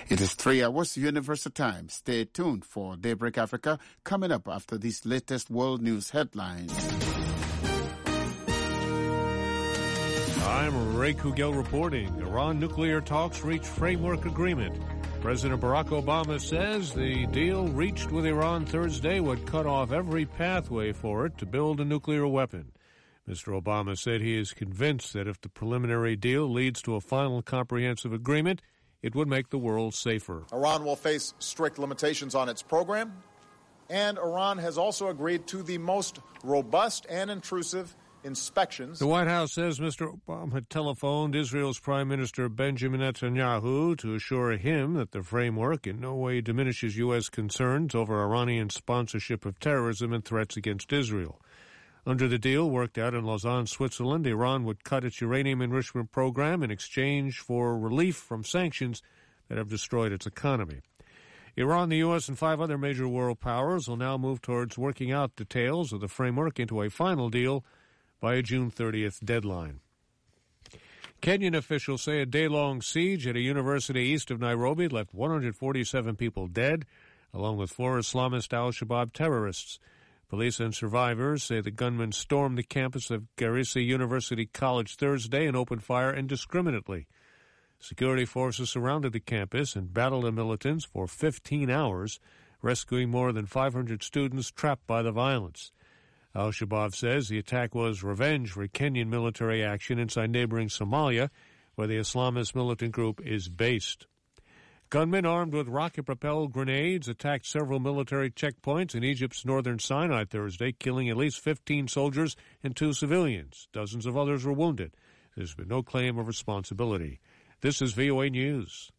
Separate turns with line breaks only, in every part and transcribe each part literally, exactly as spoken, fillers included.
It is three hours Universal Time. Stay tuned for Daybreak Africa coming up after these latest world news headlines.
I'm Ray Kugel reporting. Iran nuclear talks reach framework agreement. President Barack Obama says the deal reached with Iran Thursday would cut off every pathway for it to build a nuclear weapon. Mister Obama said he is convinced that if the preliminary deal leads to a final comprehensive agreement, it would make the world safer.
Iran will face strict limitations on its program, and Iran has also agreed to the most robust and intrusive inspections.
The White House says Mister Obama had telephoned Israel's Prime Minister Benjamin Netanyahu to assure him that the framework in no way diminishes U S concerns over Iranian sponsorship of terrorism and threats against Israel. Under the deal worked out in Lausanne, Switzerland, Iran would cut its uranium enrichment program in exchange for relief from sanctions that have destroyed its economy. Iran, the U S, and five other major world powers will now move towards working out details of the framework into a final deal by a June thirtieth deadline. Kenyan officials say a day-long siege at a university east of Nairobi left one hundred forty-seven people dead, along with four Islamist al-Shabaab terrorists. Police and survivors say the gunmen stormed the campus of Garissa University College Thursday and opened fire indiscriminately. Security forces surrounded the campus and battled the militants for fifteen hours, rescuing more than five hundred students trapped by the violence. Al-Shabaab says the attack was revenge for Kenyan military action inside neighboring Somalia, where the Islamist militant group is based. Gunmen armed with rocket-propelled grenades attacked several military checkpoints in Egypt's northern Sinai Thursday, killing at least fifteen soldiers and two civilians. Dozens of others were wounded. There's been no claim of responsibility. This is V O A News.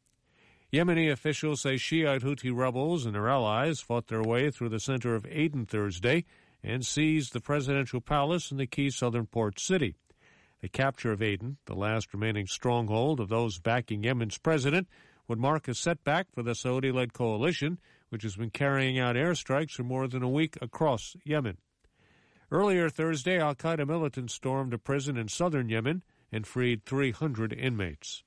Yemeni officials say Shiite Houthi rebels and their allies fought their way through the center of Aden Thursday and seized the presidential palace in the key southern port city. The capture of Aden, the last remaining stronghold of those backing Yemen's president, would mark a setback for the Saudi-led coalition, which has been carrying out airstrikes for more than a week across Yemen. Earlier Thursday, al-Qaeda militants stormed a prison in southern Yemen and freed three hundred inmates.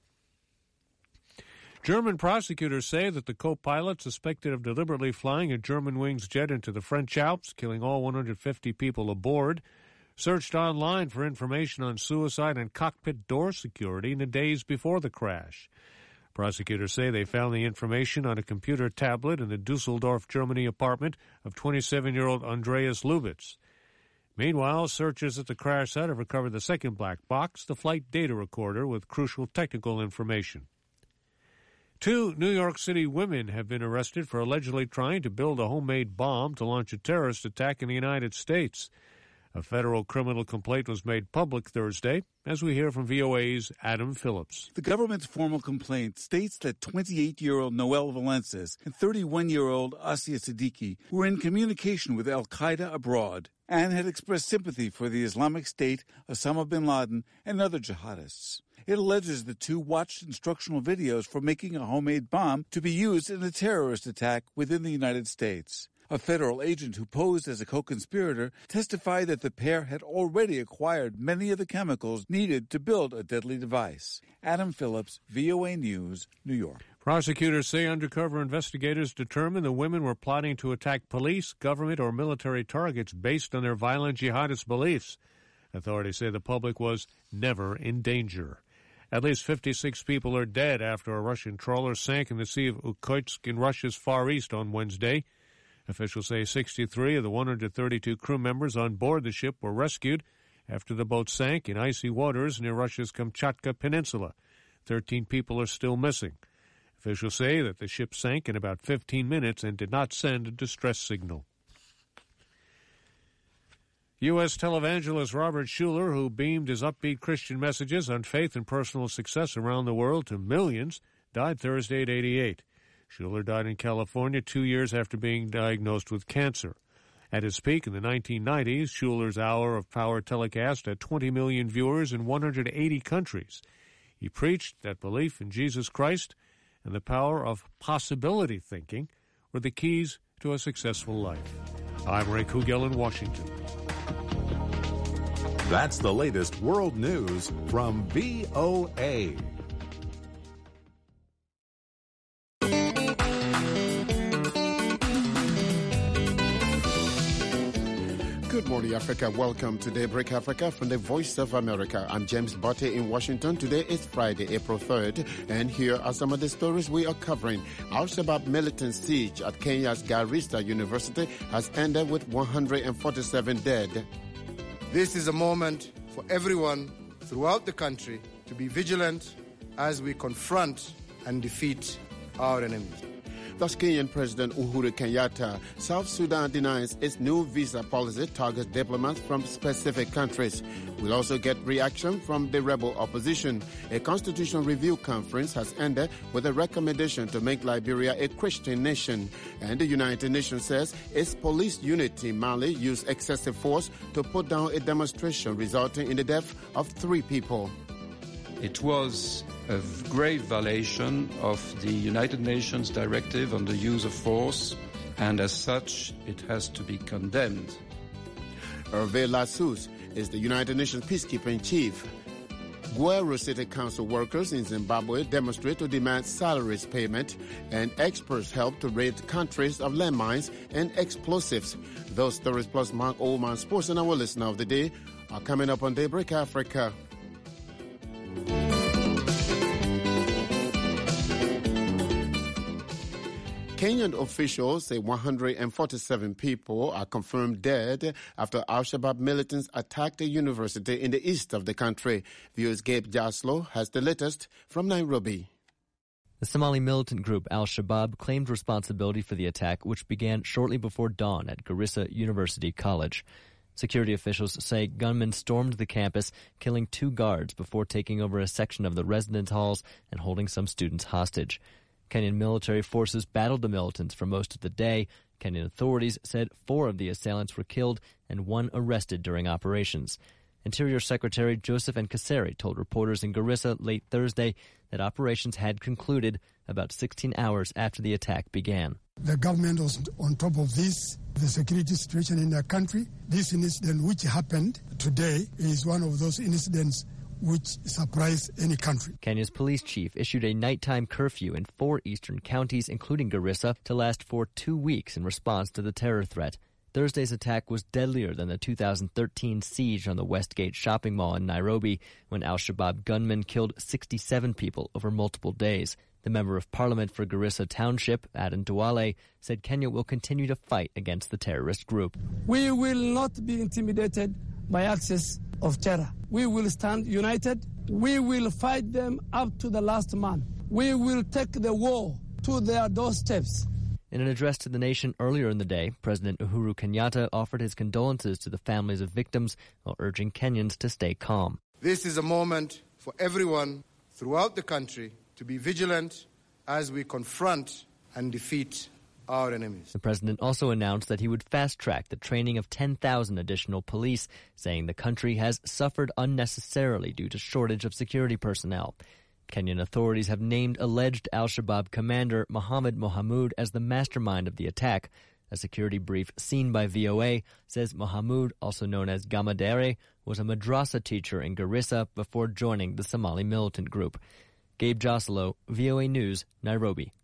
German prosecutors say that the co-pilot suspected of deliberately flying a Germanwings jet into the French Alps, killing all one hundred fifty people aboard, searched online for information on suicide and cockpit door security in the days before the crash. Prosecutors say they found the information on a computer tablet in the Dusseldorf, Germany apartment of twenty-seven-year-old Andreas Lubitz. Meanwhile, searchers at the crash site have recovered the second black box, the flight data recorder with crucial technical information. Two New York City women have been arrested for allegedly trying to build a homemade bomb to launch a terrorist attack in the United States. A federal criminal complaint was made public Thursday, as we hear from V O A's Adam Phillips.
The government's formal complaint states that twenty-eight-year-old Noel Valences and thirty-one-year-old Asia Siddiqui were in communication with al-Qaeda abroad and had expressed sympathy for the Islamic State, Osama bin Laden, and other jihadists. It alleges the two watched instructional videos for making a homemade bomb to be used in a terrorist attack within the United States. A federal agent who posed as a co-conspirator testified that the pair had already acquired many of the chemicals needed to build a deadly device. Adam Phillips, V O A News, New York.
Prosecutors say undercover investigators determined the women were plotting to attack police, government, or military targets based on their violent jihadist beliefs. Authorities say the public was never in danger. At least fifty-six people are dead after a Russian trawler sank in the Sea of Okhotsk in Russia's Far East on Wednesday. Officials say sixty-three of the one hundred thirty-two crew members on board the ship were rescued after the boat sank in icy waters near Russia's Kamchatka Peninsula. Thirteen people are still missing. Officials say that the ship sank in about fifteen minutes and did not send a distress signal. U S televangelist Robert Schuller, who beamed his upbeat Christian messages on faith and personal success around the world to millions, died Thursday at eighty-eight. Schuller died in California two years after being diagnosed with cancer. At his peak in the nineteen nineties, Schuller's Hour of Power telecast had twenty million viewers in one hundred eighty countries. He preached that belief in Jesus Christ and the power of possibility thinking were the keys to a successful life. I'm Ray Kugel in Washington.
That's the latest world news from V O A.
morning, Africa. Welcome to Daybreak Africa from the Voice of America. I'm James Botte in Washington. Today is Friday, April third, and here are some of the stories we are covering. Al-Shabaab militant siege at Kenya's Garissa University has ended with one hundred forty-seven dead.
This is a moment for everyone throughout the country to be vigilant as we confront and defeat our enemies.
Thus, Kenyan President Uhuru Kenyatta. South Sudan denies its new visa policy targets diplomats from specific countries. We'll also get reaction from the rebel opposition. A constitutional review conference has ended with a recommendation to make Liberia a Christian nation. And the United Nations says its police unit in Mali used excessive force to put down a demonstration resulting in the death of three people.
It was a grave violation of the United Nations Directive on the Use of Force, and as such, it has to be condemned.
Hervé Lassous is the United Nations peacekeeping chief. Gweru City Council workers in Zimbabwe demonstrate to demand salaries payment, and experts help to rid countries of landmines and explosives. Those stories plus Mark Oldman Sports and our listener of the day are coming up on Daybreak Africa. Kenyan officials say one hundred forty-seven people are confirmed dead after Al-Shabaab militants attacked a university in the east of the country. V O's Gabe Jaslow has the latest from Nairobi.
The Somali militant group Al-Shabaab claimed responsibility for the attack, which began shortly before dawn at Garissa University College. Security officials say gunmen stormed the campus, killing two guards before taking over a section of the residence halls and holding some students hostage. Kenyan military forces battled the militants for most of the day. Kenyan authorities said four of the assailants were killed and one arrested during operations. Interior Secretary Joseph Nkaseri told reporters in Garissa late Thursday that operations had concluded about sixteen hours after the attack began.
The government was on top of this, the security situation in the country. This incident which happened today is one of those incidents which surprise any country.
Kenya's police chief issued a nighttime curfew in four eastern counties, including Garissa, to last for two weeks in response to the terror threat. Thursday's attack was deadlier than the two thousand thirteen siege on the Westgate shopping mall in Nairobi, when Al-Shabaab gunmen killed sixty-seven people over multiple days. The member of parliament for Garissa Township, Aden Duale, said Kenya will continue to fight against the terrorist group.
We will not be intimidated by access of terror. We will stand united. We will fight them up to the last man. We will take the war to their doorsteps.
In an address to the nation earlier in the day, President Uhuru Kenyatta offered his condolences to the families of victims while urging Kenyans to stay calm.
This is a moment for everyone throughout the country to be vigilant as we confront and defeat our enemies.
The president also announced that he would fast-track the training of ten thousand additional police, saying the country has suffered unnecessarily due to shortage of security personnel. Kenyan authorities have named alleged Al-Shabaab commander Mohammed Mohamud as the mastermind of the attack. A security brief seen by V O A says Mohamud, also known as Gamadere, was a madrasa teacher in Garissa before joining the Somali militant group. Gabe Joslow, V O A News, Nairobi.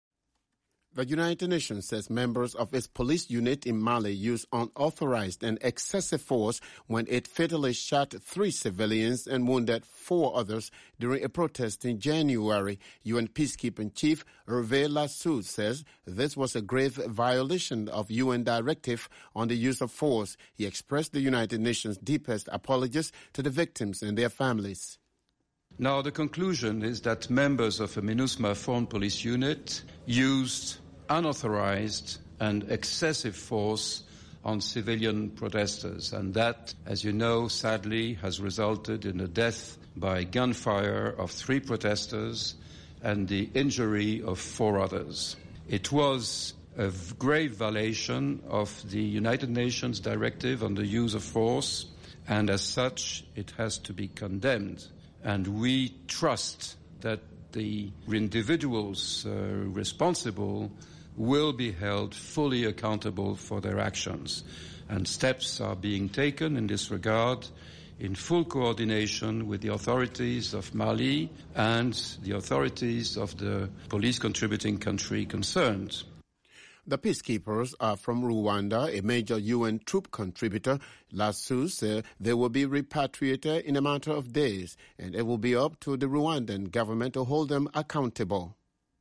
The United Nations says members of its police unit in Mali used unauthorized and excessive force when it fatally shot three civilians and wounded four others during a protest in January. U N peacekeeping chief Hervé Lassous says this was a grave violation of U N directive on the use of force. He expressed the United Nations' deepest apologies to the victims and their families.
Now, the conclusion is that members of a MINUSMA foreign police unit used unauthorized and excessive force on civilian protesters, and that, as you know, sadly has resulted in the death by gunfire of three protesters and the injury of four others. It was a grave violation of the United Nations Directive on the Use of Force, and as such, it has to be condemned. And we trust that the individuals uh, responsible will be held fully accountable for their actions. And steps are being taken in this regard in full coordination with the authorities of Mali and the authorities of the police contributing country concerned.
The peacekeepers are from Rwanda, a major U N troop contributor. Lassus said they will be repatriated in a matter of days, and it will be up to the Rwandan government to hold them accountable.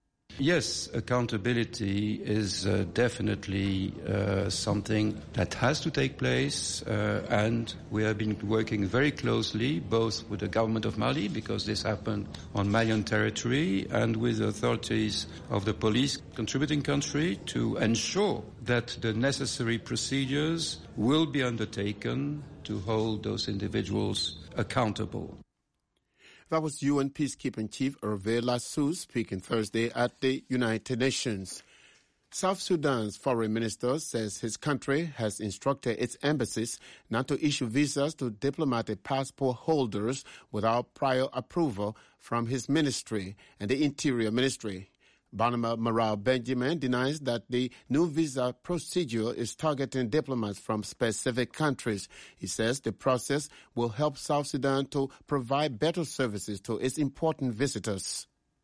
Yes, accountability is uh, definitely uh, something that has to take place, uh, and we have been working very closely both with the government of Mali, because this happened on Malian territory, and with the authorities of the police contributing country to ensure that the necessary procedures will be undertaken to hold those individuals accountable.
That was U N Peacekeeping Chief Hervé Lassus speaking Thursday at the United Nations. South Sudan's foreign minister says his country has instructed its embassies not to issue visas to diplomatic passport holders without prior approval from his ministry and the Interior Ministry. Barnaba Maral Benjamin denies that the new visa procedure is targeting diplomats from specific countries. He says the process will help South Sudan to provide better services to its important visitors.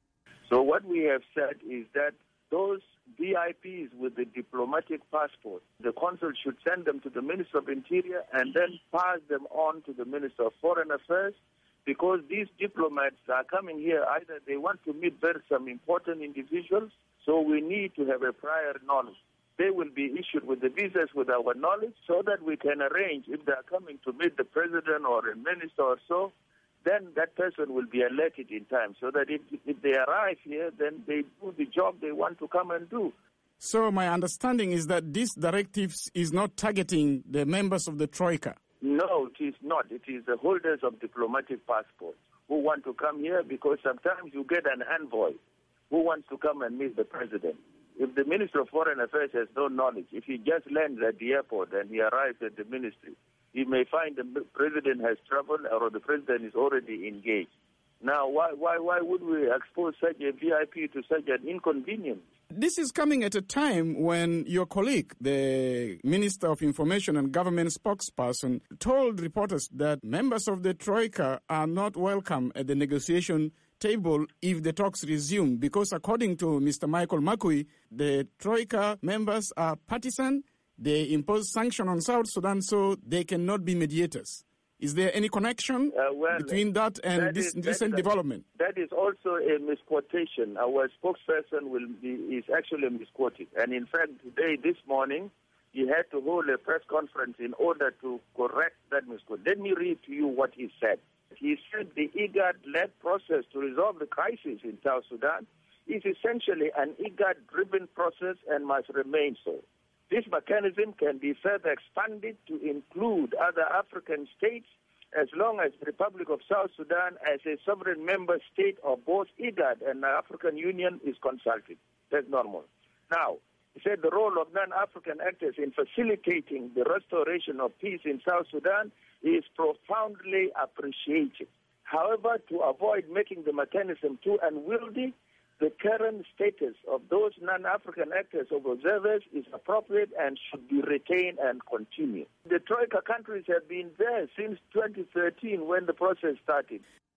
So what we have said is that those V I Ps with the diplomatic passport, the consul should send them to the Minister of Interior and then pass them on to the Minister of Foreign Affairs, because these diplomats are coming here, either they want to meet very some important individuals, so we need to have a prior knowledge. They will be issued with the visas with our knowledge so that we can arrange, if they are coming to meet the president or a minister or so, then that person will be alerted in time, so that if, if they arrive here, then they do the job they want to come and do.
So my understanding is that this directive is not targeting the members of the Troika.
No, it is not. It is the holders of diplomatic passports who want to come here, because sometimes you get an envoy who wants to come and meet the president. If the Minister of Foreign Affairs has no knowledge, if he just lands at the airport and he arrives at the ministry, he may find the president has traveled or the president is already engaged. Now, why, why, why would we expose such a V I P to such an inconvenience?
This is coming at a time when your colleague, the Minister of Information and Government spokesperson, told reporters that members of the Troika are not welcome at the negotiation table if the talks resume, because according to Mister Michael Makui, the Troika members are partisan, they impose sanctions on South Sudan, so they cannot be mediators. Is there any connection uh, well, between that and that this is, recent development?
That is also a misquotation. Our spokesperson will be is actually misquoted. And in fact, today, this morning, he had to hold a press conference in order to correct that misquote. Let me read to you what he said. He said the IGAD-led process to resolve the crisis in South Sudan is essentially an IGAD-driven process and must remain so. This mechanism can be further expanded to include other African states as long as the Republic of South Sudan as a sovereign member state of both IGAD and the African Union is consulted. That's normal. Now, he said the role of non-African actors in facilitating the restoration of peace in South Sudan is profoundly appreciated. However, to avoid making the mechanism too unwieldy, the current status of those non-African actors of observers is appropriate and should be retained and continue. The Troika countries have been there since twenty thirteen when the process started.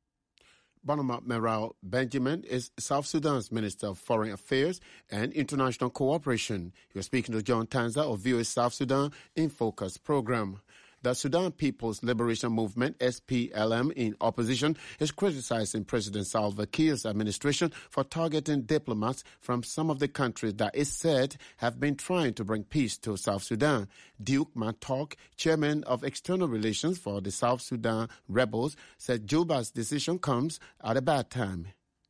Barnaba Maral Benjamin is South Sudan's Minister of Foreign Affairs and International Cooperation. He was speaking to John Tanza of V O A South Sudan in Focus program. The Sudan People's Liberation Movement, S P L M, in opposition, is criticizing President Salva Kiir's administration for targeting diplomats from some of the countries that it said have been trying to bring peace to South Sudan. Duke Matok, chairman of External Relations for the South Sudan rebels, said Juba's decision comes at a bad time.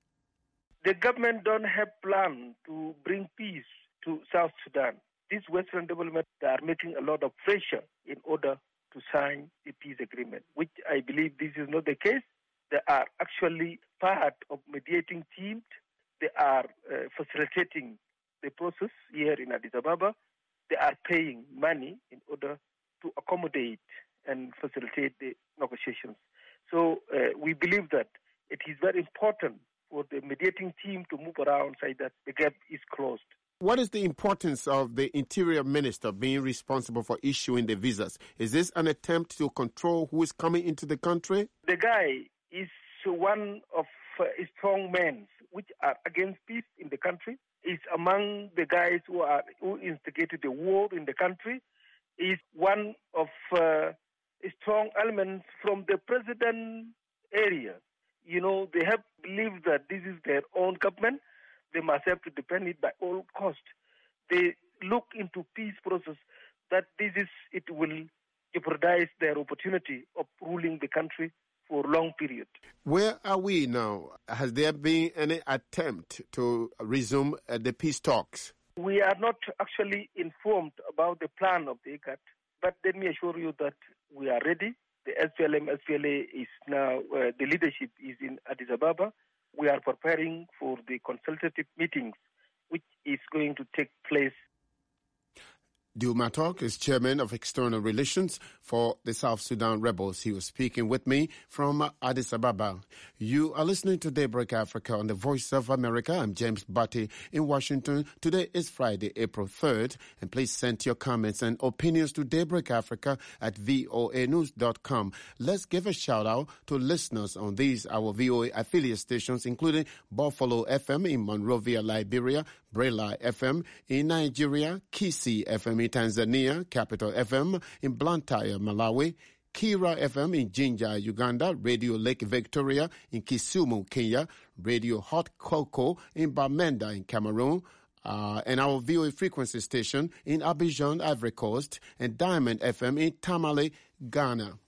The government don't have plan to bring peace to South Sudan. These Western developments are making a lot of pressure in order to sign a peace agreement, which I believe this is not the case. They are actually part of mediating teams. They are uh, facilitating the process here in Addis Ababa. They are paying money in order to accommodate and facilitate the negotiations. So uh, we believe that it is very important for the mediating team to move around so that the gap is closed.
What is the importance of the Interior Minister being responsible for issuing the visas? Is this an attempt to control who is coming into the country?
The guy is one of uh, strong men which are against peace in the country. He's a among the guys who are who instigated the war in the country is one of uh, strong elements from the president area. You know, they have believed that this is their own government. They must have to defend it by all cost. They look into peace process that this is it will jeopardize their opportunity of ruling the country for a long period.
Where are we now? Has there been any attempt to resume uh, the peace talks?
We are not actually informed about the plan of the IGAD, but let me assure you that we are ready. The S P L M, S P L A is now, uh, the leadership is in Addis Ababa. We are preparing for the consultative meetings, which is going to take place.
Due Matok is chairman of external relations for the South Sudan rebels. He was speaking with me from Addis Ababa. You are listening to Daybreak Africa on the Voice of America. I'm James Batty in Washington. Today is Friday, April third. And please send your comments and opinions to Daybreak Africa at voa news dot com. Let's give a shout out to listeners on these, our V O A affiliate stations, including Buffalo F M in Monrovia, Liberia, Brela F M in Nigeria, Kisi F M in Tanzania, Capital F M in Blantyre, Malawi, Kira F M in Jinja, Uganda, Radio Lake Victoria in Kisumu, Kenya, Radio Hot Cocoa in Bamenda in Cameroon, uh, and our V O A frequency station in Abidjan, Ivory Coast, and Diamond F M in Tamale, Ghana.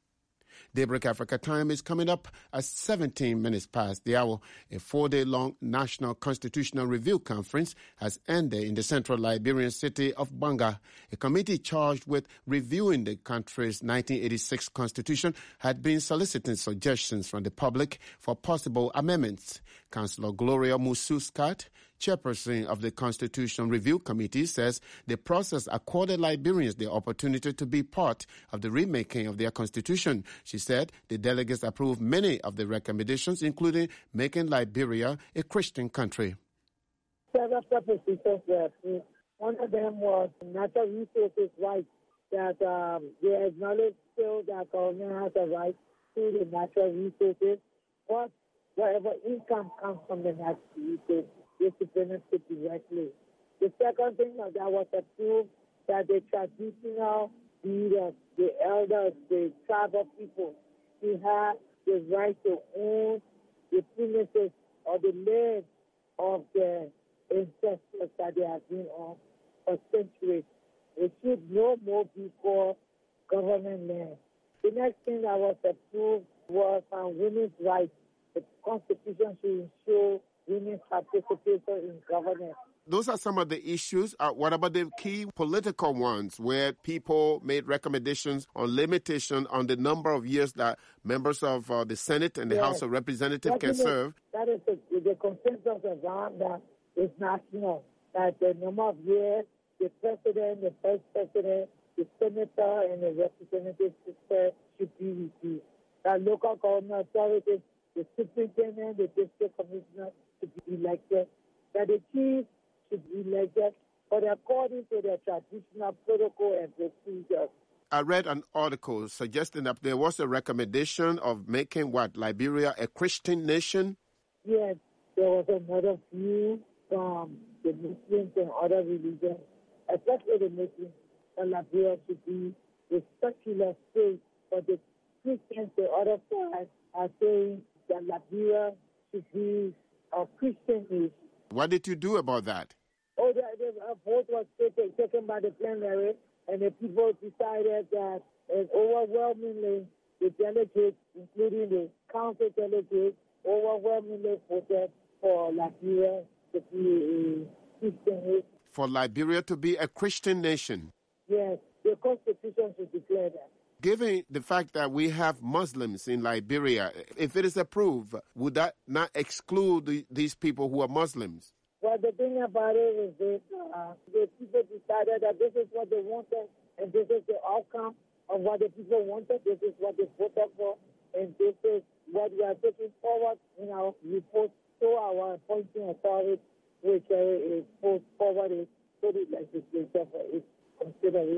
Daybreak Africa time is coming up at seventeen minutes past the hour. A four-day-long National Constitutional Review Conference has ended in the central Liberian city of Banga. A committee charged with reviewing the country's nineteen eighty-six constitution had been soliciting suggestions from the public for possible amendments. Councillor Gloria Mususcat, chairperson of the Constitutional Review Committee, says the process accorded Liberians the opportunity to be part of the remaking of their constitution. She said the delegates approved many of the recommendations, including making Liberia a Christian country.
Several propositions were approved. One of them was natural resources rights, that um, they acknowledge still that government has a right to the natural resources, but whatever income comes from the natural resources is to benefit directly. The second thing that was approved, that the traditional leaders, the elders, the tribal people, to have the right to own the premises or the land of their ancestors that they have been on for centuries. It should no more be called government land. The next thing that was approved was on women's rights. The Constitution should ensure women's participation in governance.
Those are some of the issues. Uh, what about the key political ones where people made recommendations on limitation on the number of years that members of uh, the Senate and the yes. House of Representatives that can is, serve?
That is the, the consensus around that is national, that the number of years the president, the vice president, the senator, and the representative should be reduced. That local government authorities, the superintendent, the district commissioner should be elected. That the chief should be elected, but according to the traditional protocol and procedures.
I read an article suggesting that there was a recommendation of making what, Liberia a Christian nation?
Yes, there was another view from the Muslims and other religions, especially the Muslims, that Liberia should be a secular state, but the Christians, the other side, are saying that Liberia should be a Christian nation.
What did you do about that?
Oh, the, the vote was taken, taken by the plenary, and the people decided that uh, overwhelmingly the delegates, including the council delegates, overwhelmingly voted for Liberia to be a Christian nation.
For Liberia to be a Christian nation?
Yes, the Constitution should declare that.
Given the fact that we have Muslims in Liberia, if it is approved, would that not exclude the, these people who are Muslims?
Well, the thing about it is that uh, the people decided that this is what they wanted, and this is the outcome of what the people wanted. This is what they voted for, and this is what we are taking forward in our report to our appointing authority, which uh, is put forward to the legislature for its consideration.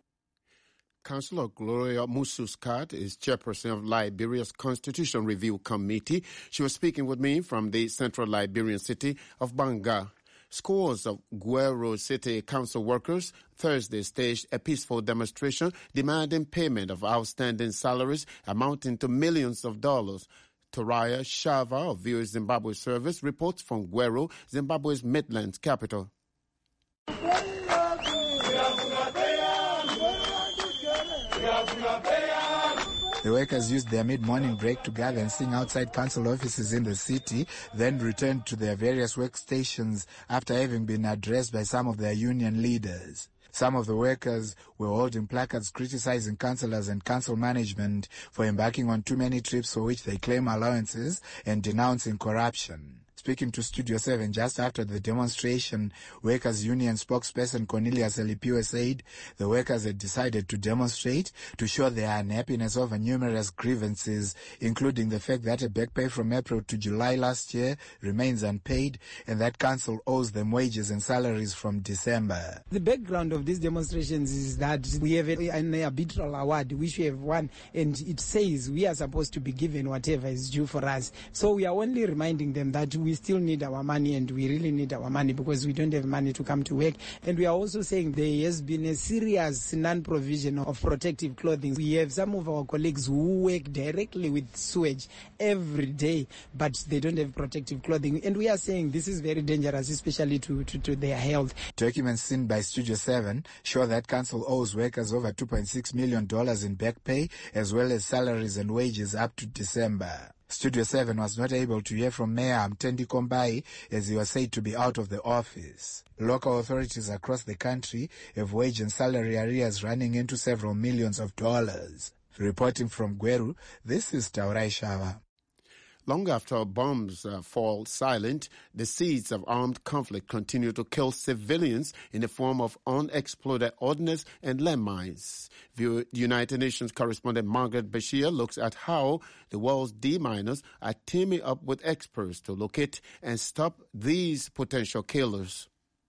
Councillor Gloria Mususcat is chairperson of Liberia's Constitution Review Committee. She was speaking with me from the central Liberian city of Banga. Scores of Guero City Council workers Thursday staged a peaceful demonstration demanding payment of outstanding salaries amounting to millions of dollars. Toraya Shava of V O A Zimbabwe Service reports from Guero, Zimbabwe's Midlands capital.
The workers used their mid-morning break to gather and sing outside council offices in the city, then returned to their various workstations after having been addressed by some of their union leaders. Some of the workers were holding placards criticizing councillors and council management for embarking on too many trips for which they claim allowances and denouncing corruption. Speaking to Studio seven just after the demonstration, Workers' Union spokesperson Cornelius Elipiwe said the workers had decided to demonstrate to show their unhappiness over numerous grievances, including the fact that a back pay from April to July last year remains unpaid and that council owes them wages and salaries from December.
The background of these demonstrations is that we have an arbitral award which we have won, and it says we are supposed to be given whatever is due for us. So we are only reminding them that we still need our money, and we really need our money because we don't have money to come to work. And we are also saying there has been a serious non-provision of protective clothing. We have some of our colleagues who work directly with sewage every day, but they don't have protective clothing. And we are saying this is very dangerous, especially to, to, to their health.
Documents seen by Studio seven show that council owes workers over two point six million dollars in back pay, as well as salaries and wages up to December. Studio seven was not able to hear from Mayor Mtendi Kombai as he was said to be out of the office. Local authorities across the country have wage and salary arrears running into several millions of dollars. Reporting from Gweru, this is Taurai Shava.
Long after bombs uh, fall silent, the seeds of armed conflict continue to kill civilians in the form of unexploded ordnance and landmines. The United Nations correspondent Margaret Bashir looks at how the world's D-miners are teaming up with experts to locate and stop these potential killers.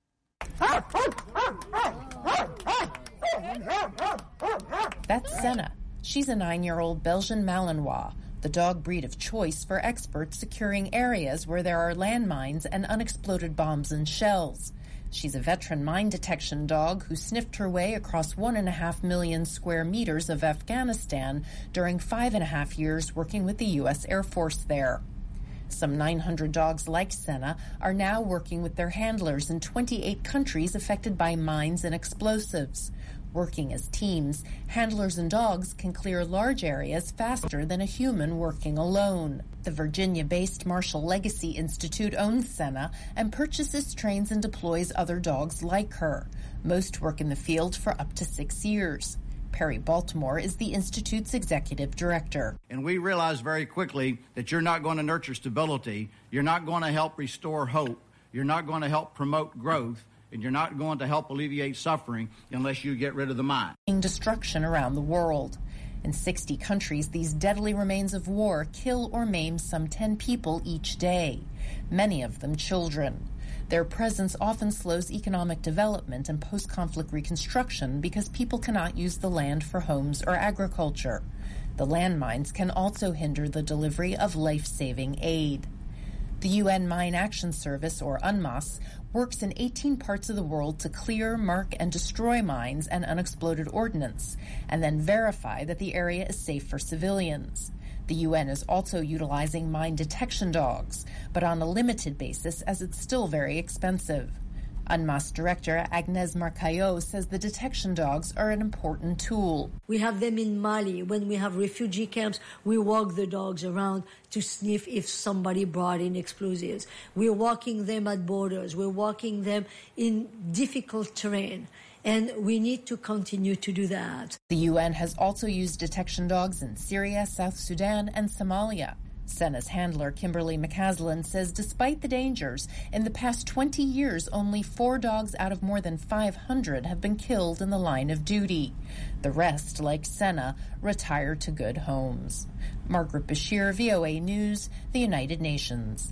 That's Senna. She's a nine-year-old Belgian Malinois, the dog breed of choice for experts securing areas where there are landmines and unexploded bombs and shells. She's a veteran mine detection dog who sniffed her way across one and a half million square meters of Afghanistan during five and a half years working with the U S Air Force there. Some nine hundred dogs like Senna are now working with their handlers in twenty-eight countries affected by mines and explosives. Working as teams, handlers and dogs can clear large areas faster than a human working alone. The Virginia-based Marshall Legacy Institute owns Senna and purchases, trains, and deploys other dogs like her. Most work in the field for up to six years. Perry Baltimore is the Institute's executive director.
And we realized very quickly that you're not going to nurture stability, you're not going to help restore hope, you're not going to help promote growth, and you're not going to help alleviate suffering unless you get rid of the mine.
Destruction around the world. In sixty countries, these deadly remains of war kill or maim some ten people each day, many of them children. Their presence often slows economic development and post-conflict reconstruction because people cannot use the land for homes or agriculture. The landmines can also hinder the delivery of life-saving aid. The U N Mine Action Service, or UNMAS, works in eighteen parts of the world to clear, mark, and destroy mines and unexploded ordnance, and then verify that the area is safe for civilians. The U N is also utilizing mine detection dogs, but on a limited basis as it's still very expensive. UNMAS Director Agnès Marcaillot says the detection dogs are an important tool.
We have them in Mali. When we have refugee camps, we walk the dogs around to sniff if somebody brought in explosives. We're walking them at borders. We're walking them in difficult terrain. And we need to continue to do that.
The U N has also used detection dogs in Syria, South Sudan, and Somalia. Senna's handler, Kimberly McCaslin, says despite the dangers, in the past twenty years, only four dogs out of more than five hundred have been killed in the line of duty. The rest, like Senna, retire to good homes. Margaret Bashir, V O A News, the United Nations.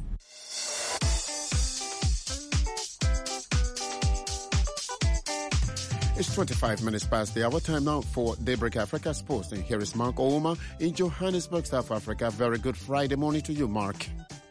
It's twenty-five minutes past the hour. Time now for Daybreak Africa Sports. And here is Mark Ouma in Johannesburg, South Africa. Very good Friday morning to you, Mark.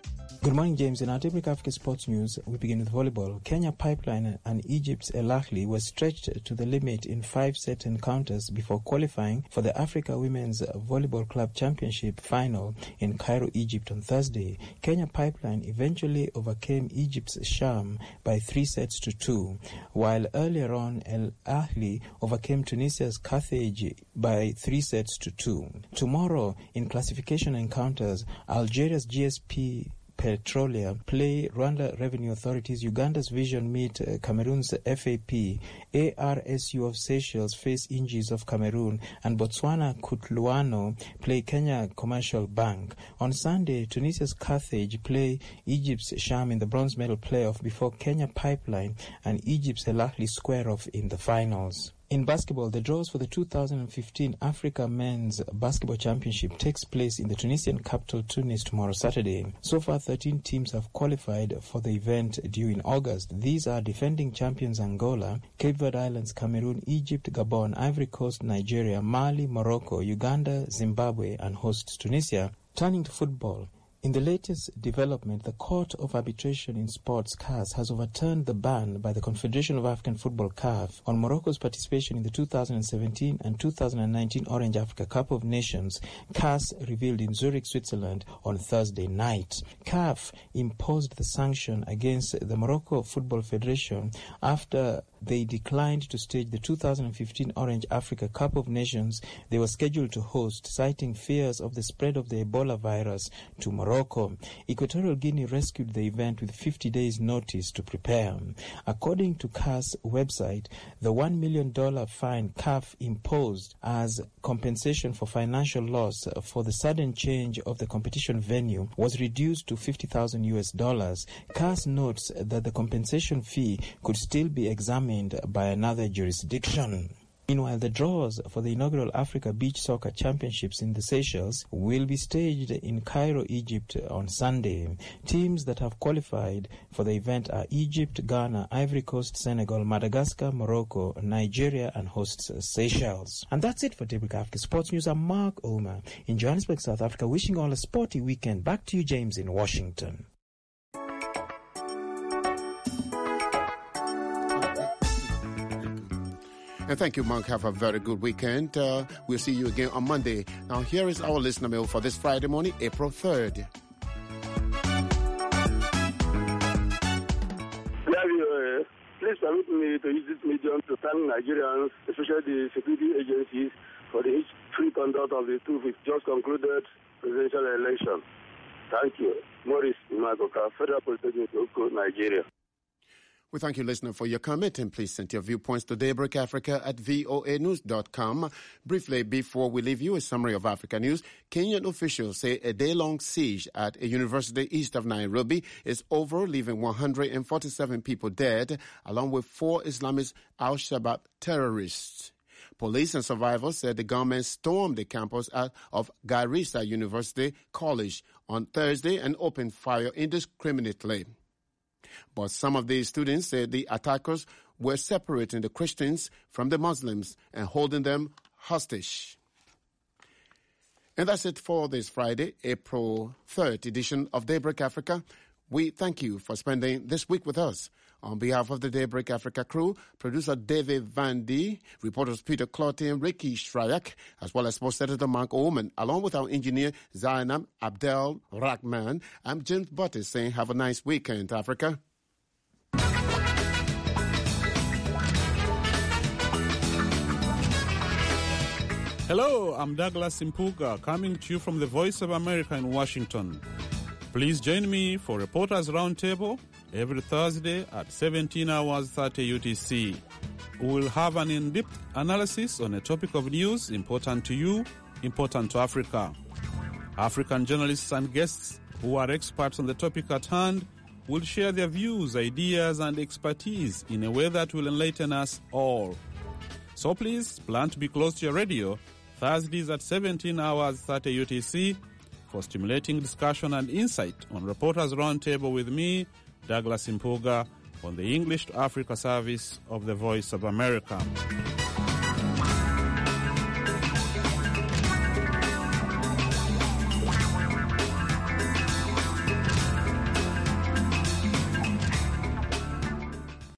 Good morning, James. In our Daybreak Africa Sports News, we begin with volleyball. Kenya Pipeline and Egypt's El Ahly were stretched to the limit in five-set encounters before qualifying for the Africa Women's Volleyball Club Championship final in Cairo, Egypt on Thursday. Kenya Pipeline eventually overcame Egypt's Sham by three sets to two, while earlier on El Ahly overcame Tunisia's Carthage by three sets to two. Tomorrow, in classification encounters, Algeria's G S P Petrolia play Rwanda Revenue Authority's Uganda's Vision meet uh, Cameroon's F A P, A R S U of Seychelles face Ingis of Cameroon, and Botswana Kutluano play Kenya Commercial Bank. On Sunday, Tunisia's Carthage play Egypt's Sham in the bronze medal playoff before Kenya Pipeline and Egypt's El Ahly square off in the finals. In basketball, the draws for the two thousand fifteen Africa Men's Basketball Championship takes place in the Tunisian capital Tunis tomorrow Saturday. So far, thirteen teams have qualified for the event due in August. These are defending champions Angola, Cape Verde Islands, Cameroon, Egypt, Gabon, Ivory Coast, Nigeria, Mali, Morocco, Uganda, Zimbabwe, and hosts Tunisia. Turning to football. In the latest development, the Court of Arbitration in Sports, C A S, has overturned the ban by the Confederation of African Football, C A F, on Morocco's participation in the two thousand seventeen and two thousand nineteen Orange Africa Cup of Nations, C A S revealed in Zurich, Switzerland on Thursday night. C A F imposed the sanction against the Morocco Football Federation after they declined to stage the two thousand fifteen Orange Africa Cup of Nations they were scheduled to host, citing fears of the spread of the Ebola virus to Morocco. Equatorial Guinea rescued the event with fifty days notice to prepare. According to C A S website, the one million dollars fine C A F imposed as compensation for financial loss for the sudden change of the competition venue was reduced to fifty thousand U S dollars. C A S notes that the compensation fee could still be examined by another jurisdiction. Meanwhile, the draws for the inaugural Africa Beach Soccer Championships in the Seychelles will be staged in Cairo, Egypt on Sunday. Teams that have qualified for the event are Egypt, Ghana, Ivory Coast, Senegal, Madagascar, Morocco, Nigeria, and hosts Seychelles. And that's it for Daybreak Africa Sports News. I'm Mark Omer in Johannesburg, South Africa, wishing all a sporty weekend. Back to you, James, in Washington.
And thank you, Mark. Have a very good weekend. Uh, we'll see you again on Monday. Now, here is our listener mail for this Friday morning, April third.
Yeah, uh, please permit me to use this medium to thank Nigerians, especially the security agencies, for the free conduct of the two just concluded presidential election. Thank you. Maurice Imagoka, Federal Polytechnic, Nigeria.
We thank you, listener, for your comment, and please send your viewpoints to Daybreak Africa at V O A news dot com. Briefly, before we leave you, a summary of Africa news. Kenyan officials say a day-long siege at a university east of Nairobi is over, leaving one hundred forty-seven people dead, along with four Islamist Al-Shabaab terrorists. Police and survivors said the gunmen stormed the campus of Garissa University College on Thursday and opened fire indiscriminately. But some of the students said the attackers were separating the Christians from the Muslims and holding them hostage. And that's it for this Friday, April third edition of Daybreak Africa. We thank you for spending this week with us. On behalf of the Daybreak Africa crew, producer David Van D, reporters Peter Clotty and Ricky Shryak, as well as sports editor Mark Oman, along with our engineer Zainab Abdel Rahman, I'm James Buttis saying have a nice weekend, Africa.
Hello, I'm Douglas Impuga, coming to you from the Voice of America in Washington. Please join me for Reporters Roundtable every Thursday at seventeen hours thirty U T C. We will have an in-depth analysis on a topic of news important to you, important to Africa. African journalists and guests who are experts on the topic at hand will share their views, ideas, and expertise in a way that will enlighten us all. So please plan to be close to your radio Thursdays at seventeen hours thirty U T C for stimulating discussion and insight on Reporters Roundtable with me, Douglas Impuga, on the English to Africa service of the Voice of America.